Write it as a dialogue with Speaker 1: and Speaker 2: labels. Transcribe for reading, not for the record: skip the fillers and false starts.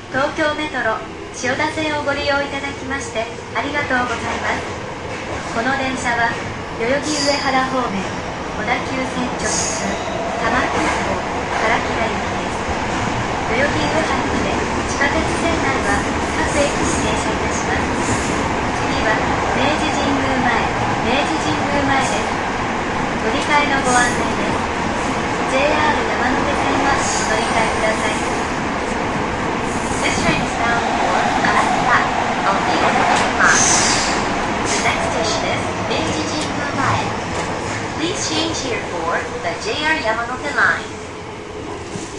Speaker 1: 東京メトロ千代田線をご利用いただきましてありがとうございます。この電車は代々木上原方面小田急線直通多摩空港唐木田行きです。代々木上原まで地下鉄線内は各駅に停車いたします。次は明治神宮前です。乗り換えのご案内です。JR 山手線はお乗り換えください。This train is bound for Arakita on the overhead line. The next station is Meiji Jingu Mae. Please change here for the JR Yamanote line.